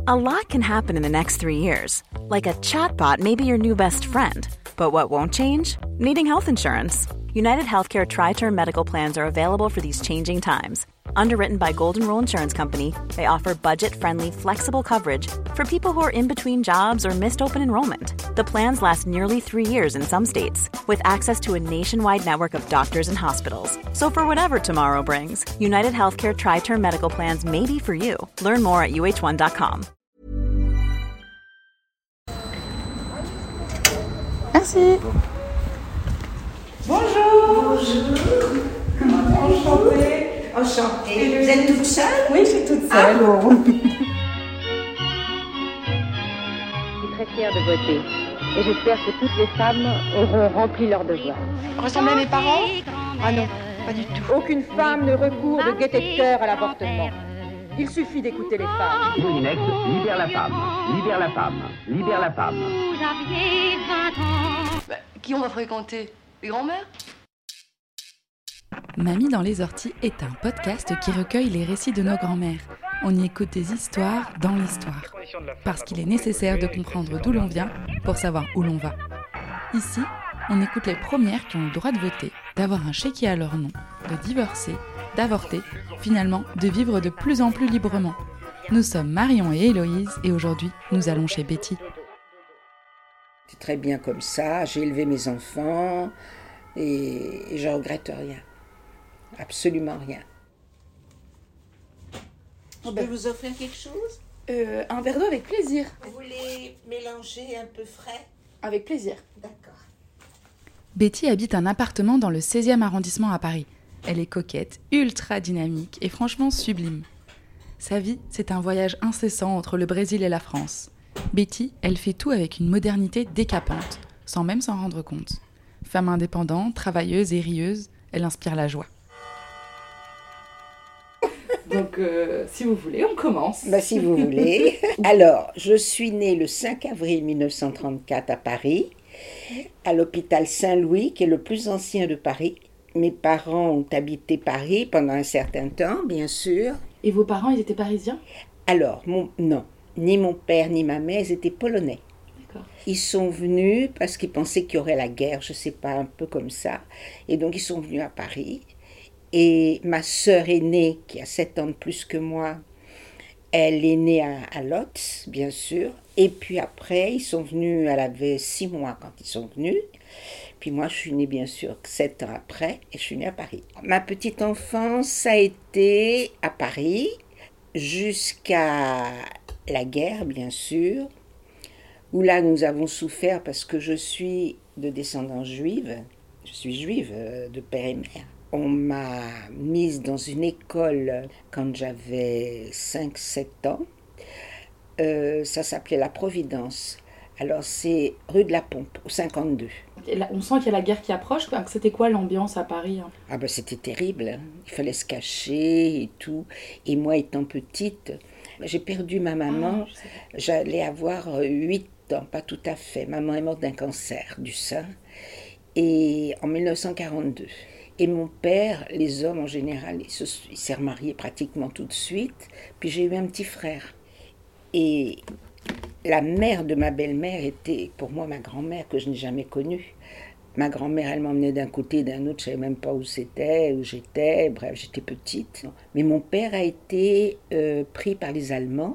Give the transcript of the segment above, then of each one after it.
A lot can happen in the next 3 years. Like a chatbot may be your new best friend. But what won't change? Needing health insurance. United Healthcare Tri-Term Medical Plans are available for these changing times. Underwritten by Golden Rule Insurance Company, they offer budget-friendly, flexible coverage for people who are in between jobs or missed open enrollment. The plans last nearly 3 years in some states, with access to a nationwide network of doctors and hospitals. So for whatever tomorrow brings, United Healthcare Tri-Term Medical Plans may be for you. Learn more at uh1.com. Merci. Bonjour. Enchantée. Enchantée. Vous êtes toute seule? Oui, je suis toute seule. Je suis très fière de voter et j'espère que toutes les femmes auront rempli leur devoir. Ressemblez à mes parents? Ah non, pas du tout. Aucune femme ne recourt de gaieté de cœur à l'avortement. Il suffit d'écouter les femmes. Moulinex, libère la femme, libère la femme, libère la femme. Vous aviez 20 ans. Qui on va fréquenter? Les grands-mères? Mamie dans les orties est un podcast qui recueille les récits de nos grands-mères. On y écoute des histoires dans l'histoire. Parce qu'il est nécessaire de comprendre d'où l'on vient pour savoir où l'on va. Ici, on écoute les premières qui ont le droit de voter, d'avoir un chéquier à leur nom, de divorcer, d'avorter, finalement de vivre de plus en plus librement. Nous sommes Marion et Héloïse et aujourd'hui, nous allons chez Betty. C'est très bien comme ça, j'ai élevé mes enfants et je regrette rien. Absolument rien. Je peux vous offrir quelque chose? Un verre d'eau avec plaisir. Vous voulez mélanger un peu frais? Avec plaisir. D'accord. Betty habite un appartement dans le 16e arrondissement à Paris. Elle est coquette, ultra dynamique et franchement sublime. Sa vie, c'est un voyage incessant entre le Brésil et la France. Betty, elle fait tout avec une modernité décapante, sans même s'en rendre compte. Femme indépendante, travailleuse et rieuse, elle inspire la joie. Donc, si vous voulez, on commence. Si vous voulez. Alors, je suis née le 5 avril 1934 à Paris, à l'hôpital Saint-Louis, qui est le plus ancien de Paris. Mes parents ont habité Paris pendant un certain temps, bien sûr. Et vos parents, ils étaient parisiens? Alors, non. Ni mon père ni ma mère, ils étaient polonais. D'accord. Ils sont venus parce qu'ils pensaient qu'il y aurait la guerre, je ne sais pas, un peu comme ça. Et donc, ils sont venus à Paris. Et ma sœur aînée, qui a 7 ans de plus que moi, elle est née à Lotz, bien sûr. Et puis après, ils sont venus, elle avait 6 mois quand ils sont venus. Puis moi, je suis née, bien sûr, 7 ans après, et je suis née à Paris. Ma petite enfance a été à Paris, jusqu'à la guerre, bien sûr, où là, nous avons souffert parce que je suis de descendance juive. Je suis juive de père et mère. On m'a mise dans une école quand j'avais 5-7 ans. Ça s'appelait La Providence. Alors, c'est rue de la Pompe, au 52. Et là, on sent qu'il y a la guerre qui approche. C'était quoi l'ambiance à Paris? C'était terrible. Hein. Il fallait se cacher et tout. Et moi, étant petite, j'ai perdu ma maman. J'allais avoir 8 ans, pas tout à fait. Maman est morte d'un cancer du sein. Et en 1942. Et mon père, les hommes en général, il s'est remarié pratiquement tout de suite. Puis j'ai eu un petit frère. Et la mère de ma belle-mère était pour moi ma grand-mère que je n'ai jamais connue. Ma grand-mère, elle m'emmenait d'un côté et d'un autre, je ne savais même pas où c'était, où j'étais, bref, j'étais petite. Mais mon père a été pris par les Allemands.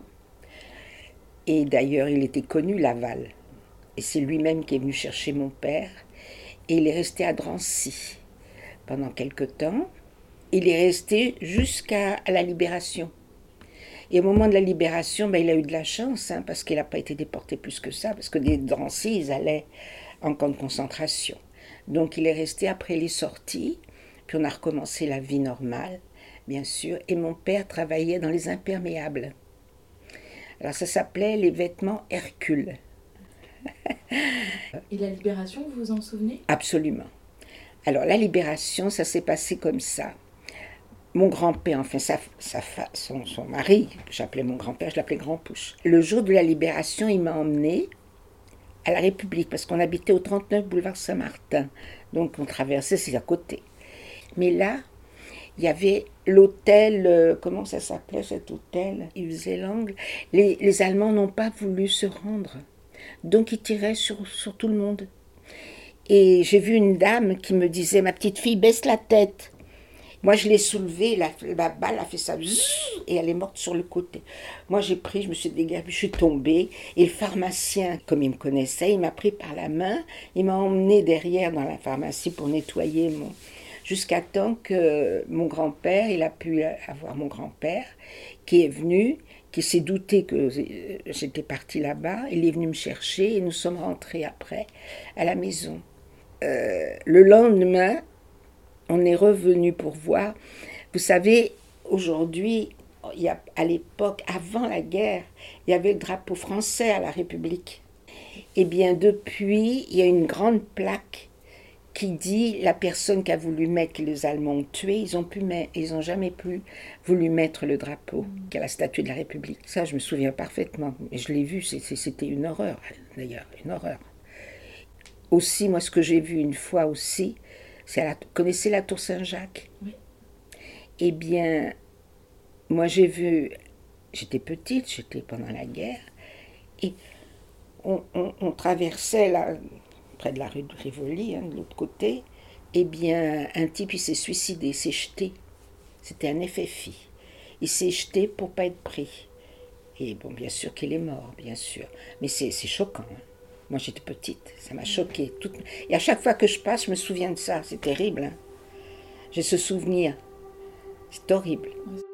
Et d'ailleurs, il était connu, Laval. Et c'est lui-même qui est venu chercher mon père. Et il est resté à Drancy pendant quelque temps. Il est resté jusqu'à la libération. Et au moment de la libération, il a eu de la chance, parce qu'il n'a pas été déporté plus que ça, parce que des Drancy, ils allaient en camp de concentration. Donc il est resté après les sorties, puis on a recommencé la vie normale, bien sûr, et mon père travaillait dans les imperméables. Alors ça s'appelait les vêtements Hercule. Et la libération, vous vous en souvenez? Absolument. Alors la libération, ça s'est passé comme ça. Mon grand-père, enfin son mari, que j'appelais mon grand-père, je l'appelais Grand-Pouche. Le jour de la libération, il m'a emmenée à la République, parce qu'on habitait au 39 boulevard Saint-Martin. Donc on traversait, c'est à côté. Mais là, il y avait l'hôtel, comment ça s'appelait cet hôtel? Ils faisaient l'angle. Les Allemands n'ont pas voulu se rendre. Donc ils tiraient sur tout le monde. Et j'ai vu une dame qui me disait, ma petite fille, baisse la tête. Moi, je l'ai soulevée, la balle a fait ça, et elle est morte sur le côté. Moi, j'ai pris, je me suis dégagée, je suis tombée. Et le pharmacien, comme il me connaissait, il m'a pris par la main, il m'a emmenée derrière dans la pharmacie pour nettoyer jusqu'à temps que mon grand-père, il a pu avoir mon grand-père, qui est venu, qui s'est douté que j'étais partie là-bas. Il est venu me chercher et nous sommes rentrés après à la maison. Le lendemain, on est revenu pour voir. Vous savez, aujourd'hui, à l'époque, avant la guerre, il y avait le drapeau français à la République. Eh bien, depuis, il y a une grande plaque qui dit la personne qui a voulu mettre, que les Allemands ont tué, ils n'ont jamais plus voulu mettre le drapeau qu'à la statue de la République. Ça, je me souviens parfaitement. Et je l'ai vu, c'était une horreur, d'ailleurs, une horreur. Aussi, moi, ce que j'ai vu une fois aussi, vous connaissez la Tour Saint-Jacques? Oui. Eh bien, moi j'ai vu, j'étais petite, j'étais pendant la guerre, et on traversait là, près de la rue de Rivoli, de l'autre côté. Eh bien, un type, il s'est suicidé, il s'est jeté. C'était un FFI. Il s'est jeté pour ne pas être pris. Et bon, bien sûr qu'il est mort, bien sûr. Mais c'est choquant, hein. Moi, j'étais petite, ça m'a choquée. Et à chaque fois que je passe, je me souviens de ça. C'est terrible, hein. J'ai ce souvenir. C'est horrible.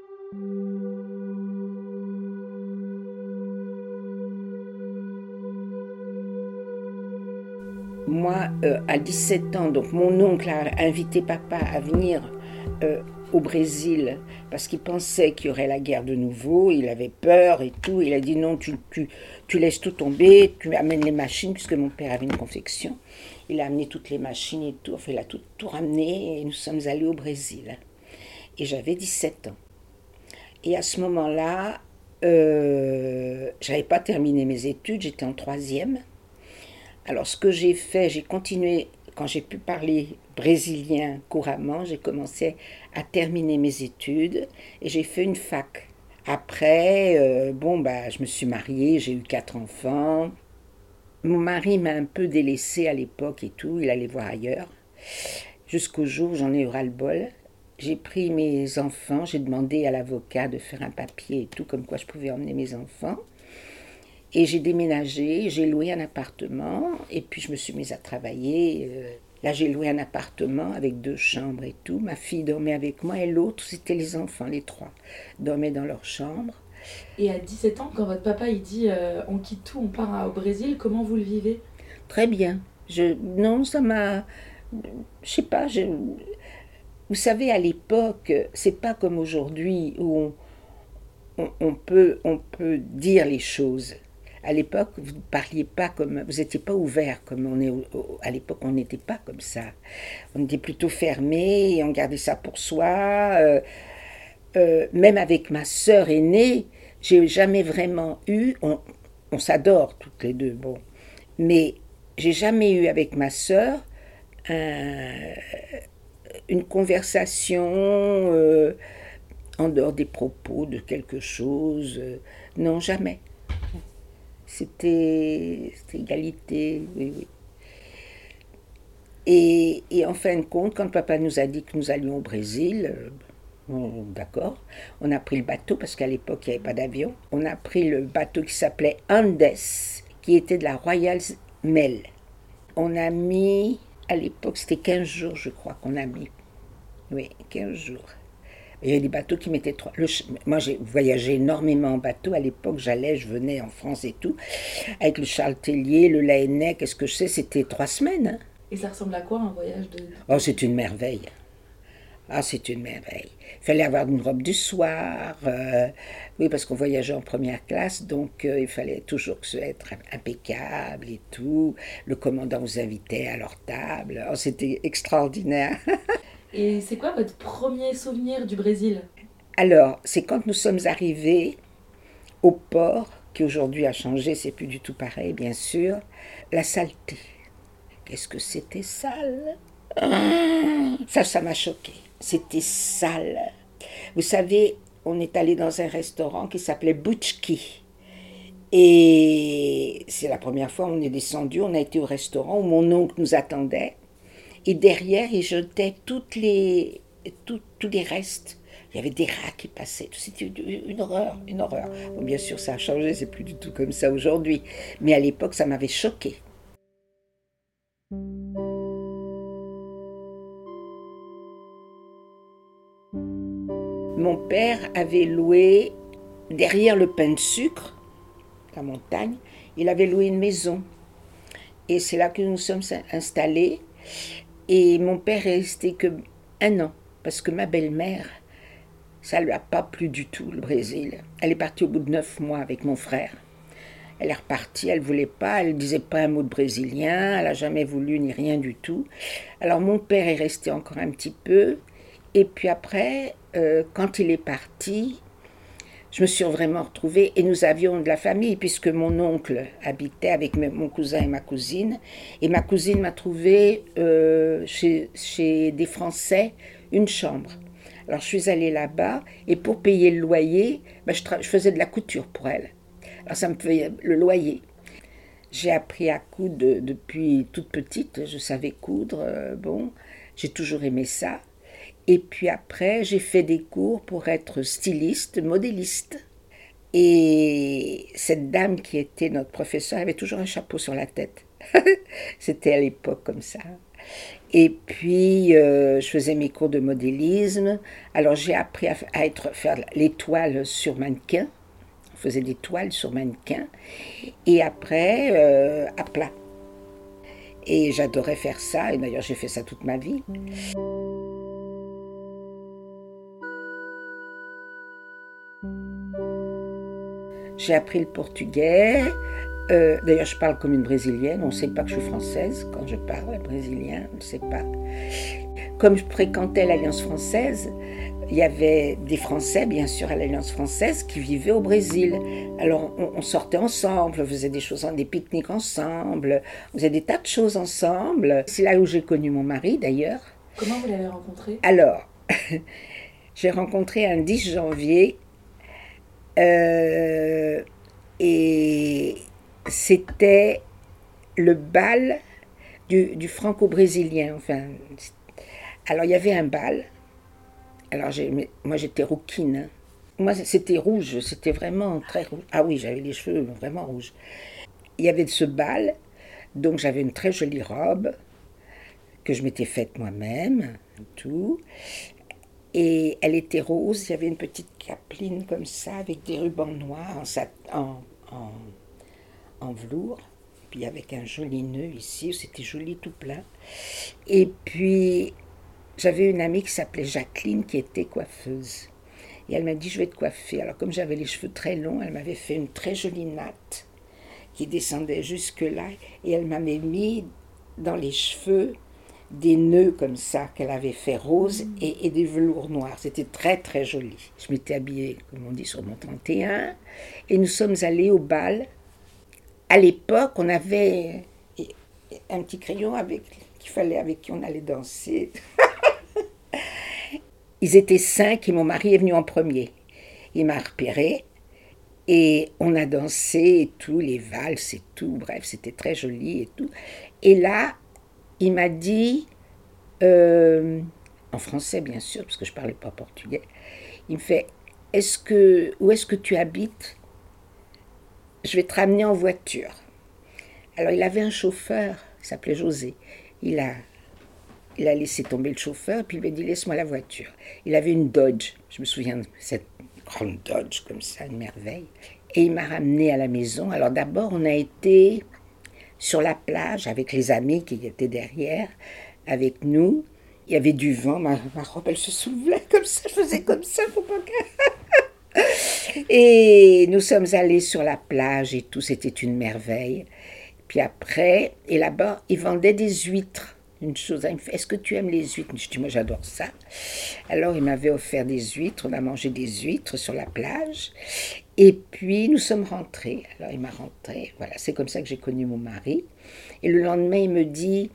Moi, à 17 ans, donc mon oncle a invité papa à venir au Brésil parce qu'il pensait qu'il y aurait la guerre de nouveau. Il avait peur et tout. Il a dit non, tu laisses tout tomber, tu amènes les machines, puisque mon père avait une confection. Il a amené toutes les machines et tout. Enfin, il a tout ramené et nous sommes allés au Brésil. Et j'avais 17 ans. Et à ce moment-là, je n'avais pas terminé mes études, j'étais en 3e. Alors, ce que j'ai fait, j'ai continué, quand j'ai pu parler brésilien couramment, j'ai commencé à terminer mes études et j'ai fait une fac. Après, je me suis mariée, j'ai eu 4 enfants. Mon mari m'a un peu délaissée à l'époque et tout, il allait voir ailleurs. Jusqu'au jour où j'en ai eu ras-le-bol. J'ai pris mes enfants, j'ai demandé à l'avocat de faire un papier et tout, comme quoi je pouvais emmener mes enfants. Et j'ai déménagé, j'ai loué un appartement, et puis je me suis mise à travailler. Là, j'ai loué un appartement avec 2 chambres et tout. Ma fille dormait avec moi, et l'autre, c'était les enfants, les 3, dormaient dans leur chambre. Et à 17 ans, quand votre papa il dit on quitte tout, on part au Brésil, comment vous le vivez? Très bien. Non, ça m'a... Je sais pas, vous savez, à l'époque, c'est pas comme aujourd'hui où on peut dire les choses. À l'époque, vous ne parliez pas comme... Vous n'étiez pas ouvert comme on est... À l'époque, on n'était pas comme ça. On était plutôt fermé et on gardait ça pour soi. Même avec ma sœur aînée, j'ai jamais vraiment eu... On s'adore toutes les deux, bon. Mais j'ai jamais eu avec ma sœur une conversation en dehors des propos de quelque chose. Non, jamais. C'était égalité, oui. Et en fin de compte, quand papa nous a dit que nous allions au Brésil, d'accord, on a pris le bateau, parce qu'à l'époque, il n'y avait pas d'avion. On a pris le bateau qui s'appelait Andes, qui était de la Royal Mail. On a mis, à l'époque, c'était 15 jours, je crois, qu'on a mis. Oui, 15 jours. Il y avait des bateaux qui mettaient 3... Moi, j'ai voyagé énormément en bateau. À l'époque, je venais en France et tout. Avec le Charles Tellier, le Laennec, qu'est-ce que je sais, c'était 3 semaines. Hein. Et ça ressemble à quoi, un voyage de... Oh, c'est une merveille. Ah, c'est une merveille. Il fallait avoir une robe du soir. Oui, parce qu'on voyageait en première classe, donc il fallait toujours être impeccable et tout. Le commandant vous invitait à leur table. Oh, c'était extraordinaire. Et c'est quoi votre premier souvenir du Brésil? Alors, c'est quand nous sommes arrivés au port, qui aujourd'hui a changé, c'est plus du tout pareil, bien sûr, la saleté. Qu'est-ce que c'était sale? Ça m'a choquée. c'était sale. Vous savez, on est allé dans un restaurant qui s'appelait Butchki. Et c'est la première fois où on est descendu, on a été au restaurant où mon oncle nous attendait. Et derrière, il jetait tous les restes. Il y avait des rats qui passaient. C'était une horreur, une horreur. Bon, bien sûr, ça a changé, c'est plus du tout comme ça aujourd'hui. Mais à l'époque, ça m'avait choquée. Mon père avait loué, derrière le pain de sucre, la montagne, il avait loué une maison. Et c'est là que nous sommes installés. Et mon père est resté que 1 an, parce que ma belle-mère, ça ne lui a pas plu du tout, le Brésil. Elle est partie au bout de 9 mois avec mon frère. Elle est repartie, elle ne voulait pas, elle ne disait pas un mot de brésilien, elle n'a jamais voulu ni rien du tout. Alors mon père est resté encore un petit peu, et puis après, quand il est parti, je me suis vraiment retrouvée, et nous avions de la famille, puisque mon oncle habitait avec mon cousin et ma cousine m'a trouvé chez des Français une chambre. Alors je suis allée là-bas, et pour payer le loyer, je faisais de la couture pour elle. Alors ça me payait le loyer. J'ai appris à coudre depuis toute petite, je savais coudre, j'ai toujours aimé ça. Et puis après, j'ai fait des cours pour être styliste, modéliste. Et cette dame qui était notre professeure avait toujours un chapeau sur la tête. C'était à l'époque comme ça. Et puis, je faisais mes cours de modélisme. Alors, j'ai appris à faire les toiles sur mannequin. On faisait des toiles sur mannequin. Et après, à plat. Et j'adorais faire ça. Et d'ailleurs, j'ai fait ça toute ma vie. J'ai appris le portugais. D'ailleurs, je parle comme une brésilienne. On ne sait pas que je suis française quand je parle brésilien. On ne sait pas. Comme je fréquentais l'Alliance française, il y avait des Français, bien sûr, à l'Alliance française qui vivaient au Brésil. Alors, on sortait ensemble, on faisait des pique-niques ensemble, on faisait des tas de choses ensemble. C'est là où j'ai connu mon mari, d'ailleurs. Comment vous l'avez rencontré ? Alors, j'ai rencontré un 10 janvier et c'était le bal du franco-brésilien. Enfin, alors, il y avait un bal. Alors, moi, j'étais rouquine. Moi, c'était rouge, c'était vraiment très rouge. Ah oui, j'avais les cheveux vraiment rouges. Il y avait ce bal, donc j'avais une très jolie robe que je m'étais faite moi-même, tout. Et elle était rose, il y avait une petite capeline comme ça, avec des rubans noirs en velours, puis avec un joli nœud ici, c'était joli tout plein. Et puis, j'avais une amie qui s'appelait Jacqueline, qui était coiffeuse. Et elle m'a dit, je vais te coiffer. Alors, comme j'avais les cheveux très longs, elle m'avait fait une très jolie natte qui descendait jusque-là. Et elle m'avait mis dans les cheveux des nœuds comme ça, qu'elle avait fait rose et des velours noirs. C'était très, très joli. Je m'étais habillée, comme on dit, sur mon 31. Et nous sommes allés au bal. À l'époque, on avait un petit crayon avec qui on allait danser. Ils étaient 5 et mon mari est venu en premier. Il m'a repéré et on a dansé et tout, les valses et tout. Bref, c'était très joli et tout. Et là, il m'a dit, en français bien sûr, parce que je ne parlais pas portugais, il me fait, où est-ce que tu habites ? Je vais te ramener en voiture. Alors il avait un chauffeur, il s'appelait José. Il a laissé tomber le chauffeur, puis il m'a dit, laisse-moi la voiture. Il avait une Dodge, je me souviens de cette grande Dodge comme ça, une merveille. Et il m'a ramené à la maison. Alors d'abord, on a été sur la plage avec les amis qui étaient derrière, avec nous. Il y avait du vent, ma robe, elle se soulevait comme ça, je faisais comme ça, faut pas que... Et nous sommes allés sur la plage et tout, c'était une merveille. Puis après, et là-bas, ils vendaient des huîtres. Une chose, il me fait, est-ce que tu aimes les huîtres ? Je dis, moi j'adore ça. Alors il m'avait offert des huîtres, on a mangé des huîtres sur la plage. Et puis nous sommes rentrés. Alors il m'a rentré, voilà, c'est comme ça que j'ai connu mon mari. Et le lendemain, il me dit,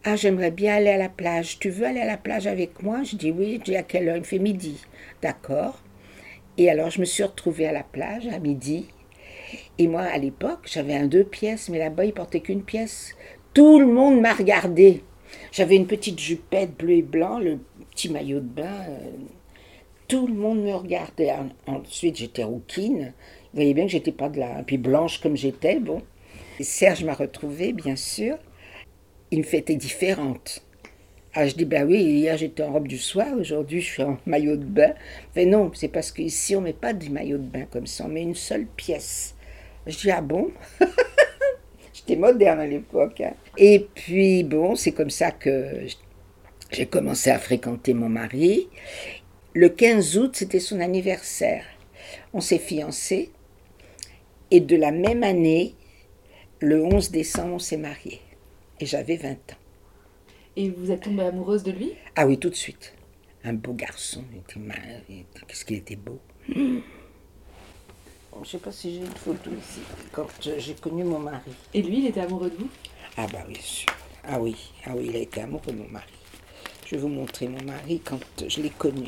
Ah, j'aimerais bien aller à la plage. Tu veux aller à la plage avec moi? Je dis oui. Je dis à quelle heure? Il me fait midi. D'accord. Et alors, je me suis retrouvée à la plage à midi. Et moi, à l'époque, j'avais un 2 pièces, mais là-bas, il portait qu'une pièce. Tout le monde m'a regardé. J'avais une petite jupette bleu et blanc, le petit maillot de bain. Tout le monde me regardait. Ensuite, j'étais rouquine. Vous voyez bien que j'étais pas de là. Puis blanche comme j'étais, bon. Et Serge m'a retrouvée, bien sûr. Il me fait, t'es différente. Ah, je dis, ben oui, hier j'étais en robe du soir, aujourd'hui je suis en maillot de bain. Mais non, c'est parce qu'ici on ne met pas du maillot de bain comme ça, on met une seule pièce. Je dis, ah bon? J'étais moderne à l'époque. Hein. Et puis, bon, c'est comme ça que j'ai commencé à fréquenter mon mari. Le 15 août, c'était son anniversaire. On s'est fiancés. Et de la même année, le 11 décembre, on s'est mariés. Et j'avais 20 ans. Et vous êtes tombée amoureuse de lui? Ah oui, tout de suite. Un beau garçon. Qu'est-ce qu'il était beau. Je ne sais pas si j'ai une photo ici, quand j'ai connu mon mari. Et lui, il était amoureux de vous? Ah bah oui, sûr. Ah oui, il a été amoureux de mon mari. Je vais vous montrer mon mari quand je l'ai connu.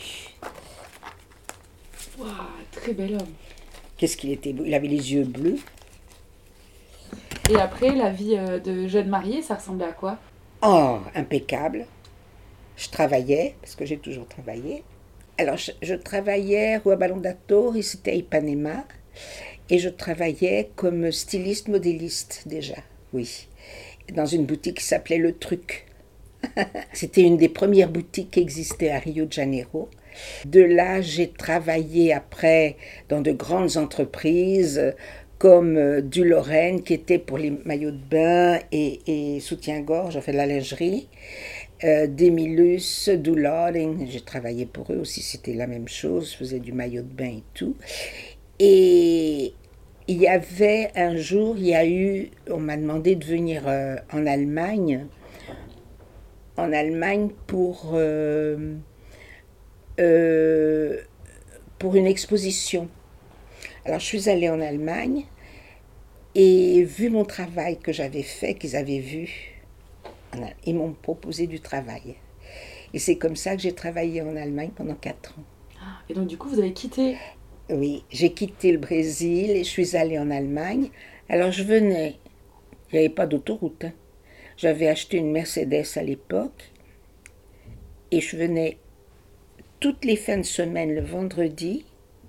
Waouh, très bel homme. Qu'est-ce qu'il était beau. Il avait les yeux bleus. Et après, la vie de jeune mariée, ça ressemblait à quoi? Oh, impeccable. Je travaillais, parce que j'ai toujours travaillé. Alors, je travaillais rue Ballon d'Atour, et c'était à Ipanema. Et je travaillais comme styliste modéliste, déjà, oui. Dans une boutique qui s'appelait Le Truc. C'était une des premières boutiques qui existait à Rio de Janeiro. De là, j'ai travaillé après dans de grandes entreprises, comme du Lorraine, qui était pour les maillots de bain et soutien-gorge, enfin la lingerie, d'Emilus, Douloring, j'ai travaillé pour eux aussi, c'était la même chose, je faisais du maillot de bain et tout. Et il y avait un jour, on m'a demandé de venir en Allemagne pour une exposition. Alors, je suis allée en Allemagne et vu mon travail que j'avais fait, qu'ils avaient vu, ils m'ont proposé du travail. Et c'est comme ça que j'ai travaillé en Allemagne pendant 4 ans. Et donc, du coup, vous avez quitté? Oui, j'ai quitté le Brésil et je suis allée en Allemagne. Alors, je venais, il n'y avait pas d'autoroute. Hein. J'avais acheté une Mercedes à l'époque et je venais toutes les fins de semaine, le vendredi,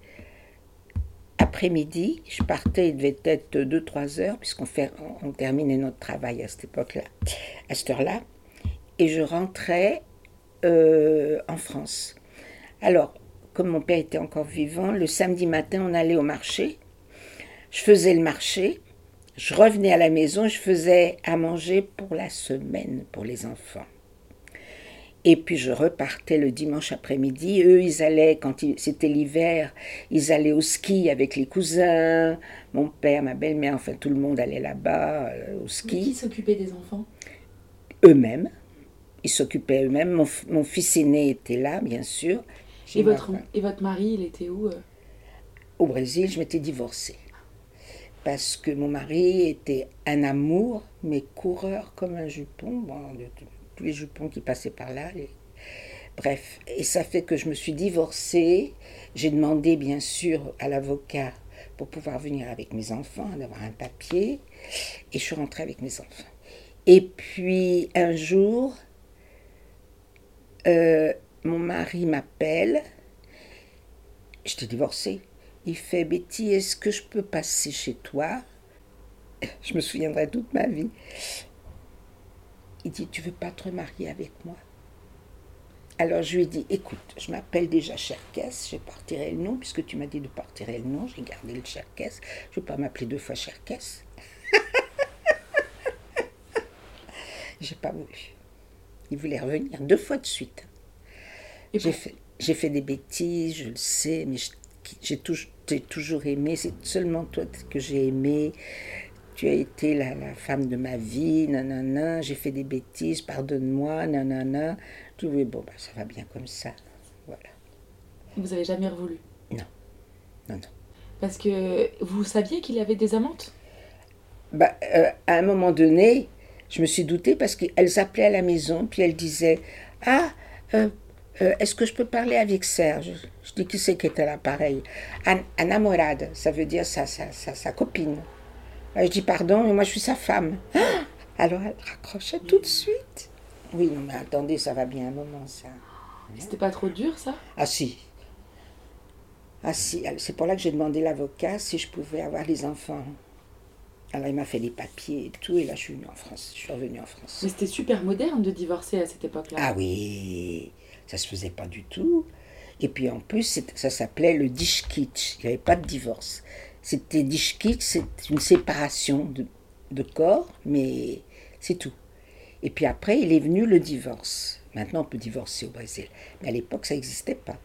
après-midi, je partais, il devait être 2-3 heures, puisqu'on terminait notre travail à cette époque-là, à cette heure-là, et je rentrais en France. Alors, comme mon père était encore vivant, le samedi matin, on allait au marché, je faisais le marché, je revenais à la maison, je faisais à manger pour la semaine, pour les enfants. Et puis je repartais le dimanche après-midi. Eux, ils allaient, c'était l'hiver, ils allaient au ski avec les cousins. Mon père, ma belle-mère, enfin tout le monde allait là-bas au ski. Mais qui s'occupait des enfants? Eux-mêmes. Ils s'occupaient eux-mêmes. Mon fils aîné était là, bien sûr. Et votre mari, il était où? Au Brésil, je m'étais divorcée. Parce que mon mari était un amour, mais coureur comme un jupon. Bon, tous les jupons qui passaient par là. Bref, et ça fait que je me suis divorcée. J'ai demandé, bien sûr, à l'avocat pour pouvoir venir avec mes enfants, d'avoir un papier. Et je suis rentrée avec mes enfants. Et puis, un jour, mon mari m'appelle. J'étais divorcée. Il fait, Betty, est-ce que je peux passer chez toi? Je me souviendrai toute ma vie. Il dit, tu veux pas te remarier avec moi? Alors je lui ai dit, écoute, je m'appelle déjà Cherkess, je vais pas retirer le nom, puisque tu m'as dit de ne pas retirer le nom, j'ai gardé le Cherkess, je ne vais pas m'appeler 2 fois Cherkess. J'ai pas voulu. Il voulait revenir 2 fois de suite. J'ai fait des bêtises, je le sais, mais j'ai toujours aimé, c'est seulement toi que j'ai aimé. Tu as été la femme de ma vie, nanana, j'ai fait des bêtises, pardonne-moi, nanana. Je dis, oui, bon, ça va bien comme ça, voilà. Vous avez jamais revoulu? Non. Parce que vous saviez qu'il avait des amantes? À un moment donné, Je me suis doutée parce qu'elles appelaient à la maison, puis elles disaient « Ah, est-ce que je peux parler avec Serge ?» Je dis « Qui c'est qui était là, pareil ?»« Enamorada, ça veut dire sa copine. » Je dis « Pardon, mais moi je suis sa femme. » Alors elle raccrochait tout de suite. Oui, non mais attendez, ça va bien un moment ça. C'était pas trop dur ça? Ah si. Ah si, c'est pour là que j'ai demandé l'avocat si je pouvais avoir les enfants. Alors il m'a fait les papiers et tout, et là je suis revenue en France. Mais c'était super moderne de divorcer à cette époque-là. Ah oui, ça se faisait pas du tout. Et puis en plus, ça s'appelait le Dischkitsch, il n'y avait pas de divorce. C'était Dischkitsch, c'est une séparation de corps, mais c'est tout. Et puis après, il est venu le divorce. Maintenant, on peut divorcer au Brésil. Mais à l'époque, ça n'existait pas.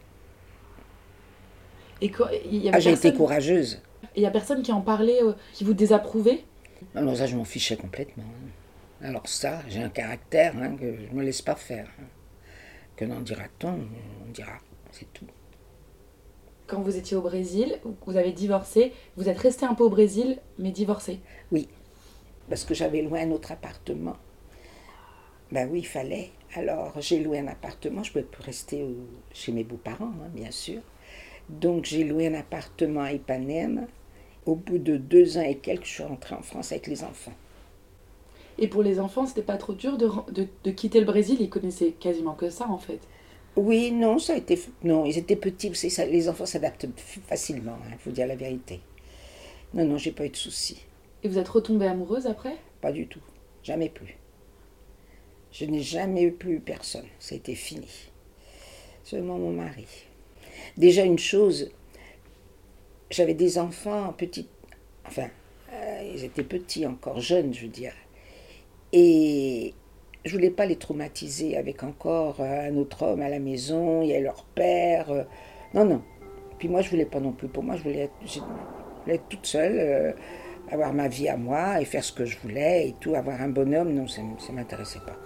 Et il y avait j'ai été courageuse. Et il n'y a personne qui en parlait, qui vous désapprouvait? Non, ça, je m'en fichais complètement. Alors ça, j'ai un caractère que je ne me laisse pas faire. Que n'en dira-t-on? On dira, c'est tout. Quand vous étiez au Brésil, vous avez divorcé, vous êtes resté un peu au Brésil, mais divorcé? Oui, parce que j'avais loué un autre appartement. Ben oui, il fallait. Alors, j'ai loué un appartement, je ne pouvais plus rester chez mes beaux-parents, bien sûr. Donc, j'ai loué un appartement à Ipanema. Au bout de 2 ans et quelques, je suis rentrée en France avec les enfants. Et pour les enfants, c'était pas trop dur de quitter le Brésil? Ils connaissaient quasiment que ça, en fait. Oui, non, ça a été... Non, ils étaient petits, vous savez, les enfants s'adaptent facilement, il faut dire la vérité. Non, j'ai pas eu de soucis. Et vous êtes retombée amoureuse après? Pas du tout, jamais plus. Je n'ai jamais eu plus personne, ça a été fini. Seulement mon mari. Déjà une chose, j'avais des enfants petits, enfin, ils étaient petits encore, jeunes, je veux dire. Et je voulais pas les traumatiser avec encore un autre homme à la maison, il y a leur père. Non. Puis moi, je voulais pas non plus. Pour moi, je voulais être toute seule, avoir ma vie à moi et faire ce que je voulais et tout. Avoir un bonhomme, non, ça m'intéressait pas.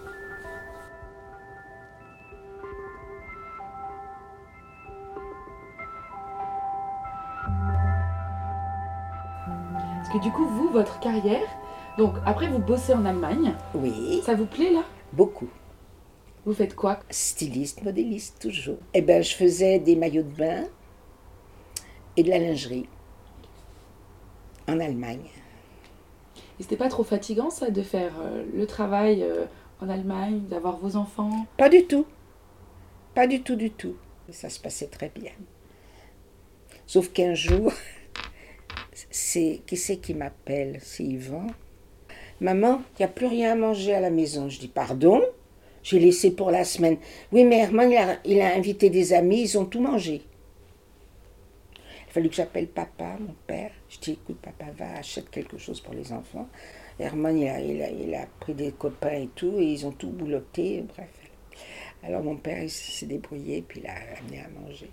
Parce que du coup, vous, votre carrière, donc après vous bossez en Allemagne. Oui. Ça vous plaît là? Beaucoup. Vous faites quoi? Styliste, modéliste, toujours. Eh bien, je faisais des maillots de bain et de la lingerie en Allemagne. Et c'était pas trop fatigant ça de faire le travail en Allemagne, d'avoir vos enfants? Pas du tout. Pas du tout, du tout. Ça se passait très bien. Sauf qu'un jour, qui c'est qui m'appelle? C'est Yvan. Maman, il n'y a plus rien à manger à la maison. Je dis pardon, j'ai laissé pour la semaine. Oui, mais Herman, il a invité des amis, ils ont tout mangé. Il a fallu que j'appelle papa, mon père. Je dis écoute, papa, va, achète quelque chose pour les enfants. Herman, il a pris des copains et tout, et ils ont tout bouloté, bref. Alors mon père, il s'est débrouillé, puis il a amené à manger.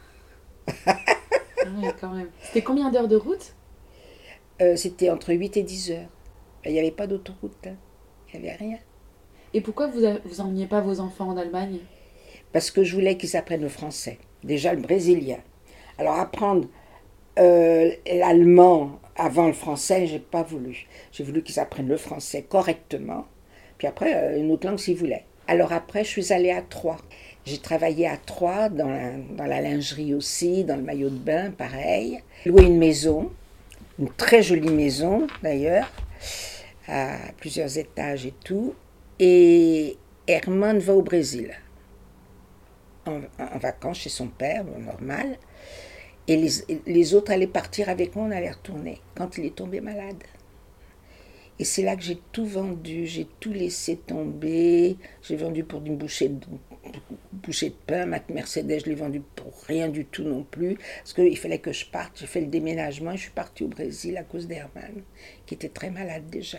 Ouais, quand même. C'était combien d'heures de route? C'était entre 8 et 10 heures. Il n'y avait pas d'autoroute, il n'y avait rien. Et pourquoi vous emmeniez pas vos enfants en Allemagne? Parce que je voulais qu'ils apprennent le français, déjà le brésilien. Alors apprendre l'allemand avant le français, j'ai pas voulu. J'ai voulu qu'ils apprennent le français correctement, puis après une autre langue s'ils voulaient. Alors après, je suis allée à Troyes. J'ai travaillé à Troyes, dans la lingerie aussi, dans le maillot de bain, pareil. Loué une maison, une très jolie maison d'ailleurs, à plusieurs étages et tout. Et Herman va au Brésil, en vacances chez son père, normal. Et les autres allaient partir avec moi, on allait retourner, quand il est tombé malade. Et c'est là que j'ai tout vendu, j'ai tout laissé tomber. J'ai vendu pour une bouchée de pain. Ma Mercedes, je l'ai vendue pour rien du tout non plus. Parce qu'il fallait que je parte. J'ai fait le déménagement et je suis partie au Brésil à cause d'Herman, qui était très malade déjà.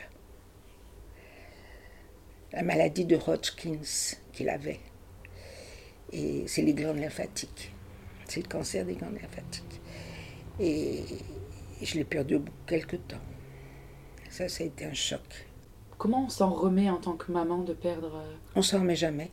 La maladie de Hodgkin qu'il avait. Et c'est les glandes lymphatiques. C'est le cancer des glandes lymphatiques. Et je l'ai perdu au bout de quelques temps. Ça a été un choc. Comment on s'en remet en tant que maman de perdre... On s'en remet jamais.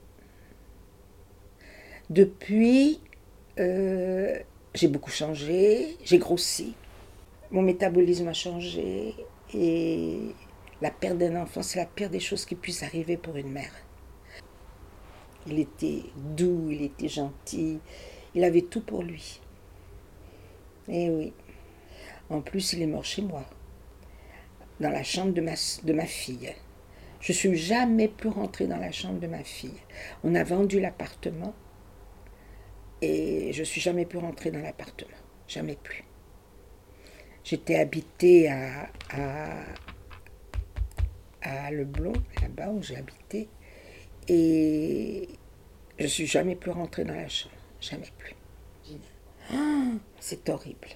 Depuis, j'ai beaucoup changé, j'ai grossi. Mon métabolisme a changé et La perte d'un enfant, c'est la pire des choses qui puissent arriver pour une mère. Il était doux, il était gentil, il avait tout pour lui. Et oui. En plus, il est mort chez moi, dans la chambre de ma fille. Je ne suis jamais plus rentrée dans la chambre de ma fille. On a vendu l'appartement et je ne suis jamais plus rentrée dans l'appartement. Jamais plus. J'étais habitée à Leblon, là-bas où j'ai habité, et je ne suis jamais plus rentrée dans la chambre. Jamais plus. Ah, c'est horrible.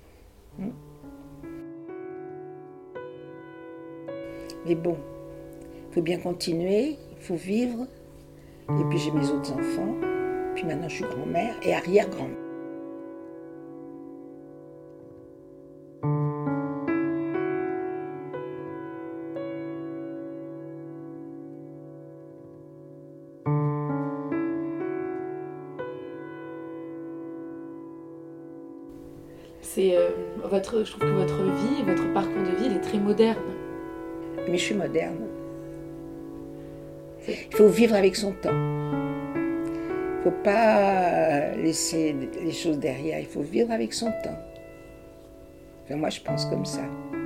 Mais bon, il faut bien continuer, il faut vivre. Et puis j'ai mes autres enfants. Puis maintenant je suis grand-mère et arrière-grand-mère. Je trouve que votre vie, votre parcours de vie, il est très moderne. Mais je suis moderne. Il faut vivre avec son temps. Il ne faut pas laisser les choses derrière. Il faut vivre avec son temps. Enfin, moi, je pense comme ça.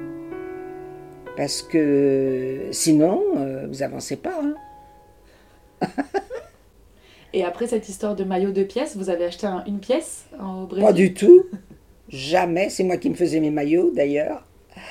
Parce que sinon, vous n'avancez pas. Hein. Et après cette histoire de maillot de pièces, vous avez acheté une pièce au Brésil? Pas du tout. Jamais. C'est moi qui me faisais mes maillots, d'ailleurs.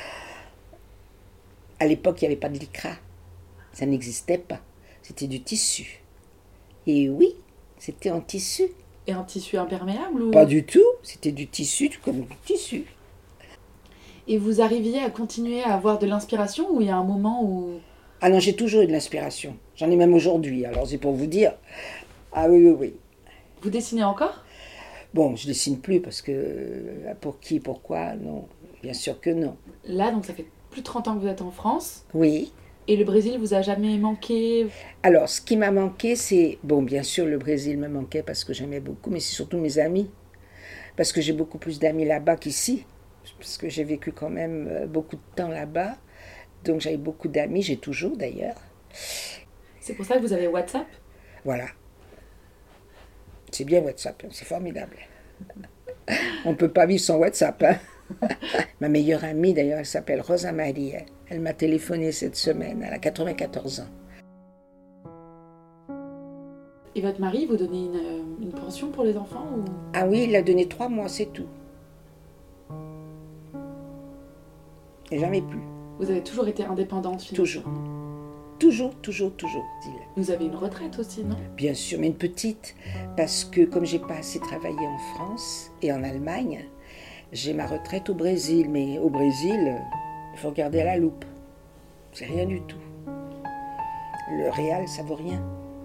À l'époque, il n'y avait pas de lycra. Ça n'existait pas. C'était du tissu. Et oui, c'était en tissu. Et un tissu imperméable ou... Pas du tout. C'était du tissu, comme du tissu. Et vous arriviez à continuer à avoir de l'inspiration ou il y a un moment où... Ah non, j'ai toujours eu de l'inspiration. J'en ai même aujourd'hui. Alors c'est pour vous dire... Ah oui. Vous dessinez encore ? Bon, je dessine plus parce que... Pour qui, pourquoi? Non. Bien sûr que non. Là, donc ça fait plus de 30 ans que vous êtes en France. Oui. Et le Brésil vous a jamais manqué? Alors, ce qui m'a manqué, c'est... Bon, bien sûr, le Brésil me manquait parce que j'aimais beaucoup, mais c'est surtout mes amis. Parce que j'ai beaucoup plus d'amis là-bas qu'ici. Parce que j'ai vécu quand même beaucoup de temps là-bas. Donc, j'avais beaucoup d'amis, j'ai toujours d'ailleurs. C'est pour ça que vous avez WhatsApp? Voilà. C'est bien WhatsApp, c'est formidable. On ne peut pas vivre sans WhatsApp. Hein. Ma meilleure amie, d'ailleurs, elle s'appelle Rosa Maria. Elle m'a téléphoné cette semaine, elle a 94 ans. Et votre mari, vous donnez une pension pour les enfants ou... Ah oui, il a donné 3 mois, c'est tout. Et jamais plus. Vous avez toujours été indépendante financièrement? Toujours, dit-il. Vous avez une retraite aussi, non? Bien sûr, mais une petite, parce que comme j'ai pas assez travaillé en France et en Allemagne, j'ai ma retraite au Brésil. Mais au Brésil, il faut regarder à la loupe. C'est rien du tout. Le réal, ça vaut rien.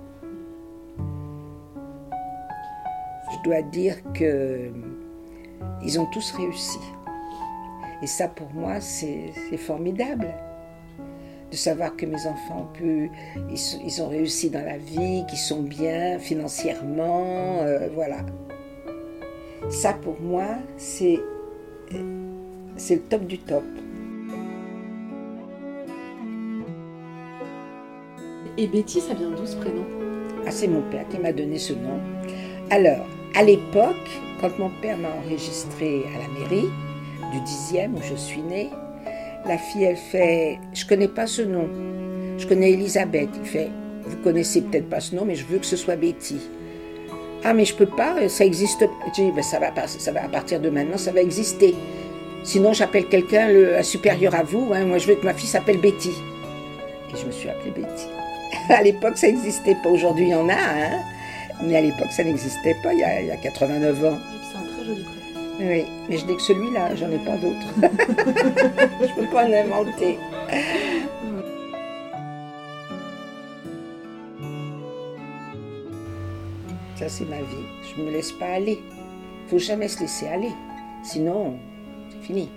Je dois dire que ils ont tous réussi. Et ça, pour moi, c'est formidable. De savoir que mes enfants ils ont réussi dans la vie, qu'ils sont bien financièrement, voilà. Ça, pour moi, c'est le top du top. Et Betty, ça vient d'où ce prénom? Ah, c'est mon père qui m'a donné ce nom. Alors, à l'époque, quand mon père m'a enregistrée à la mairie, du 10e où je suis née, la fille, elle fait « Je connais pas ce nom. Je connais Elisabeth. » Il fait « Vous connaissez peut-être pas ce nom, mais je veux que ce soit Betty. » « Ah, mais je peux pas, ça existe. » Je dis « Ça va, à partir de maintenant, ça va exister. Sinon, j'appelle quelqu'un, un supérieur à vous. Hein, moi, je veux que ma fille s'appelle Betty. » Et je me suis appelée Betty. À l'époque, ça n'existait pas. Aujourd'hui, il y en a, hein. Mais à l'époque, ça n'existait pas, il y a 89 ans. C'est un très joli prénom. Oui, mais je dis que celui-là, j'en ai pas d'autres. Je peux pas en inventer. Ça, c'est ma vie. Je me laisse pas aller. Faut jamais se laisser aller. Sinon, c'est fini.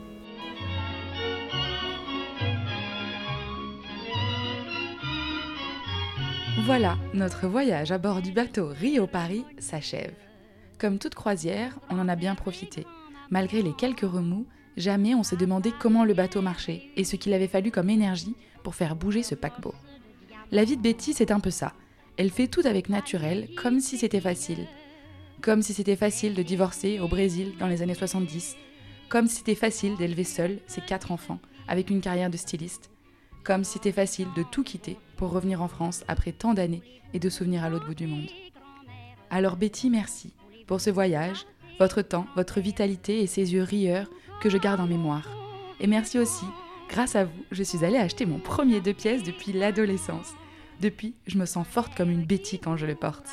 Voilà, notre voyage à bord du bateau Rio-Paris s'achève. Comme toute croisière, on en a bien profité, malgré les quelques remous Jamais on s'est demandé comment le bateau marchait et ce qu'il avait fallu comme énergie pour faire bouger ce paquebot. La vie de Betty, c'est un peu ça. Elle fait tout avec naturel, comme si c'était facile. Comme si c'était facile de divorcer au Brésil dans les années 70. Comme si c'était facile d'élever seule ses 4 enfants, avec une carrière de styliste. Comme si c'était facile de tout quitter pour revenir en France après tant d'années et de souvenir à l'autre bout du monde. Alors Betty, merci pour ce voyage, votre temps, votre vitalité et ces yeux rieurs que je garde en mémoire. Et merci aussi, grâce à vous, je suis allée acheter mon premier 2 pièces depuis l'adolescence. Depuis, je me sens forte comme une Betty quand je le porte.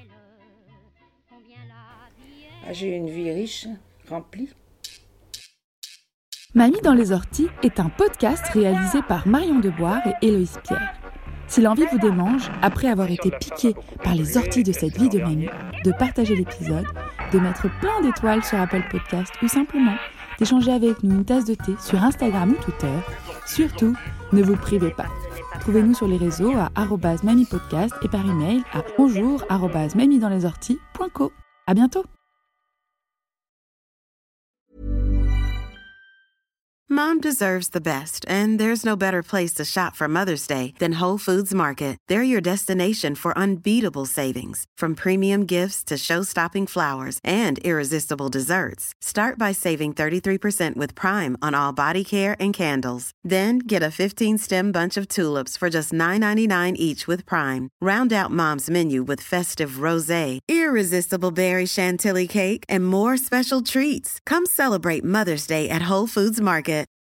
J'ai une vie riche, remplie. Mamie dans les orties est un podcast réalisé par Marion Deboire et Héloïse Pierre. Si l'envie vous démange, après avoir été piqué par les orties de cette vie de mamie, de partager l'épisode, de mettre plein d'étoiles sur Apple Podcast ou simplement d'échanger avec nous une tasse de thé sur Instagram ou Twitter, surtout, ne vous privez pas. Trouvez-nous sur les réseaux à @mamipodcast et par email à bonjour@mamiedanslesorties.co. À bientôt. Mom deserves the best, and there's no better place to shop for Mother's Day than Whole Foods Market. They're your destination for unbeatable savings, from premium gifts to show-stopping flowers and irresistible desserts. Start by saving 33% with Prime on all body care and candles. Then get a 15-stem bunch of tulips for just $9.99 each with Prime. Round out Mom's menu with festive rosé, irresistible berry chantilly cake, and more special treats. Come celebrate Mother's Day at Whole Foods Market.